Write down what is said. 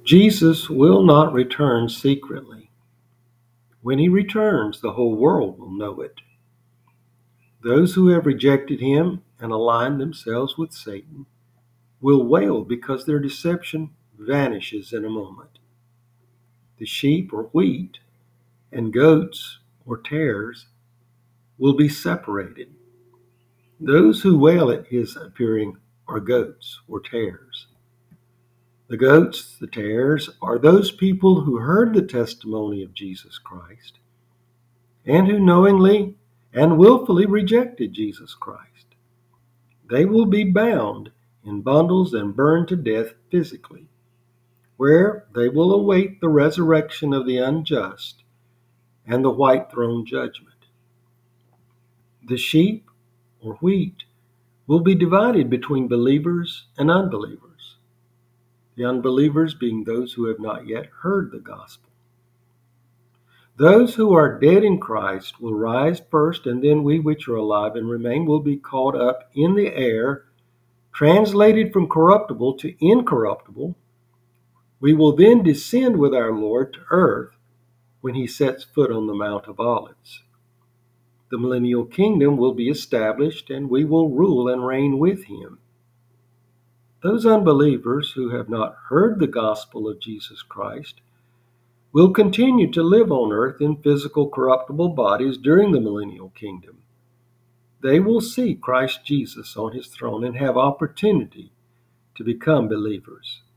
Jesus will not return secretly. When he returns, the whole world will know it. Those who have rejected him and aligned themselves with Satan will wail because their deception vanishes in a moment. The sheep or wheat and goats or tares will be separated. Those who wail at his appearing are goats or tares. The goats, the tares, are those people who heard the testimony of Jesus Christ and who knowingly and willfully rejected Jesus Christ. They will be bound in bundles and burned to death physically, where they will await the resurrection of the unjust and the white throne judgment. The sheep or wheat will be divided between believers and unbelievers, the unbelievers being those who have not yet heard the gospel. Those who are dead in Christ will rise first, and then we which are alive and remain will be caught up in the air, translated from corruptible to incorruptible. We will then descend with our Lord to earth when he sets foot on the Mount of Olives. The millennial kingdom will be established, and we will rule and reign with him. Those unbelievers who have not heard the gospel of Jesus Christ will continue to live on earth in physical corruptible bodies during the millennial kingdom. They will see Christ Jesus on his throne and have opportunity to become believers.